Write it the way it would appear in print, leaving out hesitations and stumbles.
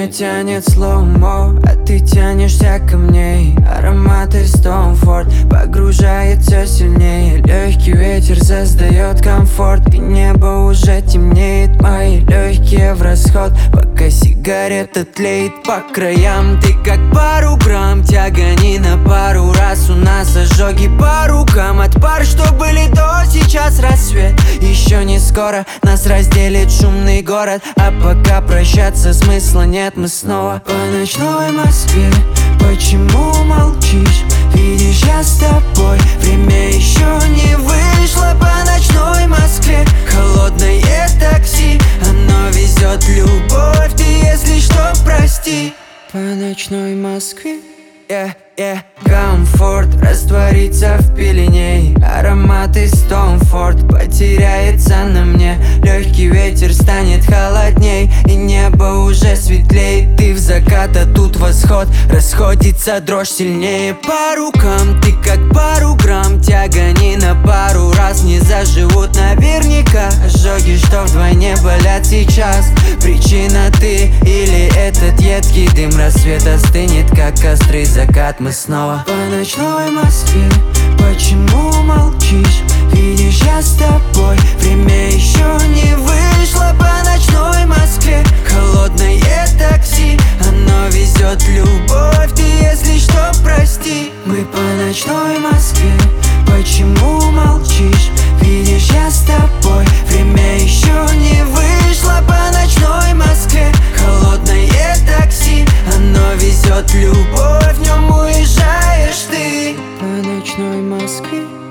Меня тянет слоумо, а ты тянешься ко мне. Аромат из Tom Ford погружает все сильнее. Легкий ветер создает комфорт, и небо уже темнеет. Мои легкие в расход, пока сигарета тлеет по краям. Ты как пару грамм, тягани на пару раз. У нас ожоги по рукам от пар, что были до, сейчас рассвет. Еще не скоро нас разделит шумный город, а пока прощаться смысла нет. Мы снова по ночной Москве. Почему молчишь? Видишь, я с тобой. Время еще не вышло по ночной Москве. Холодное такси, оно везет любовь. Ты, если что, прости. По ночной Москве. Комфорт растворится в пелене. Аромат из Tom Ford потеряется на мне. Легкий ветер станет холодней, и небо уже светлеет. Ты в закат, а тут восход. Расходится дрожь сильнее по рукам. Ты как пару грамм, тягани на пару раз. Не заживут наверняка ожоги, что вдвойне болят сейчас. Причина ты или этот едкий дым? Рассвет остынет, как острый закат. Мы снова по ночной Москве. Почему молчишь? Видишь, я с тобой. Время еще не вышло по ночной Москве. Холодное такси, оно везет любовь. Ты, если что, прости. Мы по ночной Москве. Почему молчишь? Видишь, я с тобой. Время еще не вышло по ночной Москве. Холодное такси, оно везет любовь. В нем уезжаешь ты. По ночной Москве.